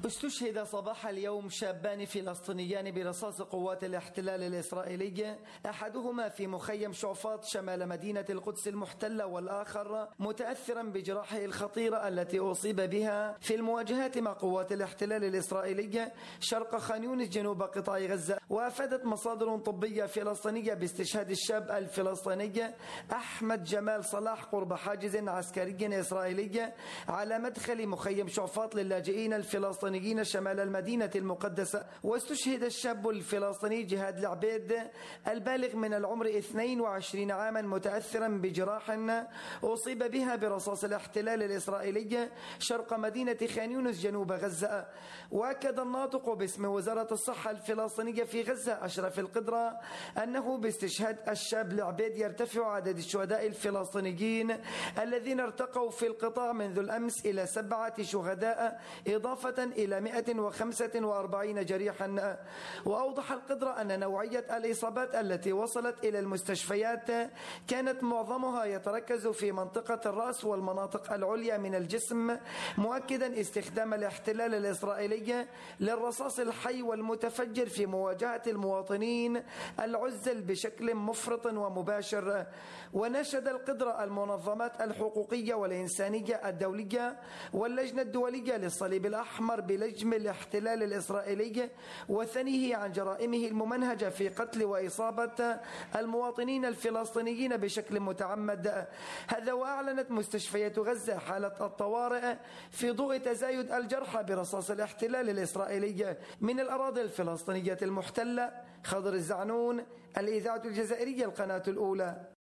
استشهد صباح اليوم شابان فلسطينيان برصاص قوات الاحتلال الإسرائيلي، أحدهما في مخيم شعفاط شمال مدينة القدس المحتلة، والآخر متأثرا بجراحه الخطيرة التي أصيب بها في المواجهات مع قوات الاحتلال الإسرائيلي شرق خان يونس جنوب قطاع غزة. وأفادت مصادر طبية فلسطينية باستشهاد الشاب الفلسطيني أحمد جمال صلاح قرب حاجز عسكري إسرائيلي على مدخل مخيم شعفاط للاجئين الفلسطينيين شمال المدينة المقدسة. واستشهد الشاب الفلسطيني جهاد العبيد البالغ من العمر 22 عاما متأثرا بجراح أصيب بها برصاص الاحتلال الإسرائيلي شرق مدينة خان يونس جنوب غزة. وأكد الناطق باسم وزارة الصحة الفلسطينية في غزة أشرف القدرة أنه باستشهاد الشاب العبيد يرتفع عدد الشهداء الفلسطينيين الذين ارتقوا في القطاع منذ الأمس إلى 7 شهداء إضافة إلى 145 جريحا. وأوضح القدرة أن نوعية الإصابات التي وصلت إلى المستشفيات كانت معظمها يتركز في منطقة الرأس والمناطق العليا من الجسم، مؤكدا استخدام الاحتلال الإسرائيلي للرصاص الحي والمتفجر في مواجهة المواطنين العزل بشكل مفرط ومباشر. ونشد القدرة المنظمات الحقوقية والإنسانية الدولية واللجنة الدولية للصليب الأحمر بلجم الاحتلال الإسرائيلي وثنيه عن جرائمه الممنهجة في قتل وإصابة المواطنين الفلسطينيين بشكل متعمد. هذا وأعلنت مستشفيات غزة حالة الطوارئ في ضوء تزايد الجرحى برصاص الاحتلال الإسرائيلي من الأراضي الفلسطينية المحتلة. خضر الزعنون، الإذاعة الجزائرية، القناة الأولى.